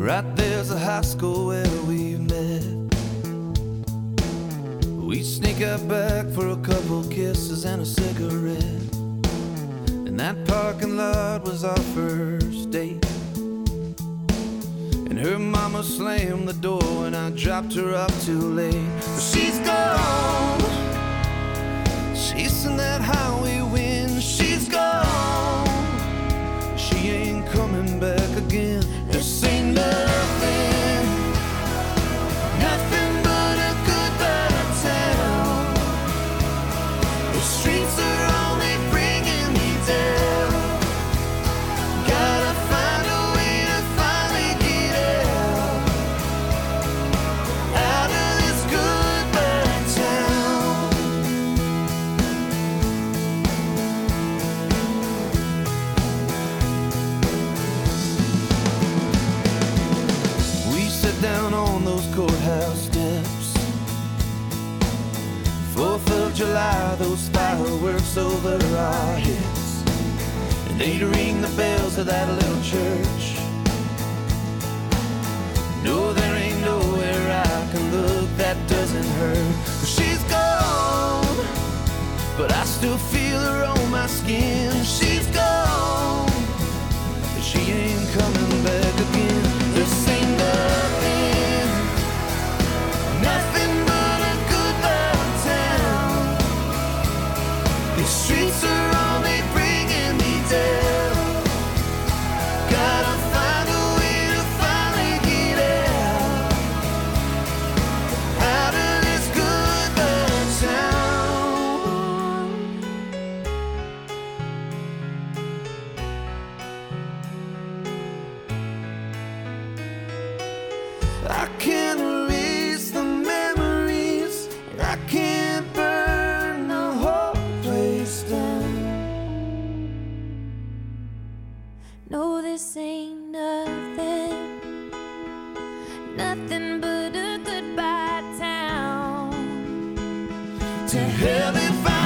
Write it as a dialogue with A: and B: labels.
A: Right there's a high school where we met. We sneak out back for a couple kisses and a cigarette. And that parking lot was our first date. And her mama slammed the door when I dropped her off too late. But she's gone, chasing that highway wind. She's gone, she ain't coming back again. This ain't nothing, nothing but a goodbye town. The streets are only bringing me down. Gotta find a way to finally get out of this goodbye town. We sit down on those courthouse steps. 4th of July, those fireworks over our heads. And they'd ring the bells of that little church. No, there ain't nowhere I can look that doesn't hurt. She's gone, but I still feel her on my skin. She's gone, but she ain't coming back again. This ain't nothing, nothing but a goodbye town. These streets are only bringing me down. Gotta find a way to finally get out of this goodbye town. I can't erase the memories, I can't burn the whole place down.
B: No, this ain't nothing, nothing but a goodbye town.
A: To hell if I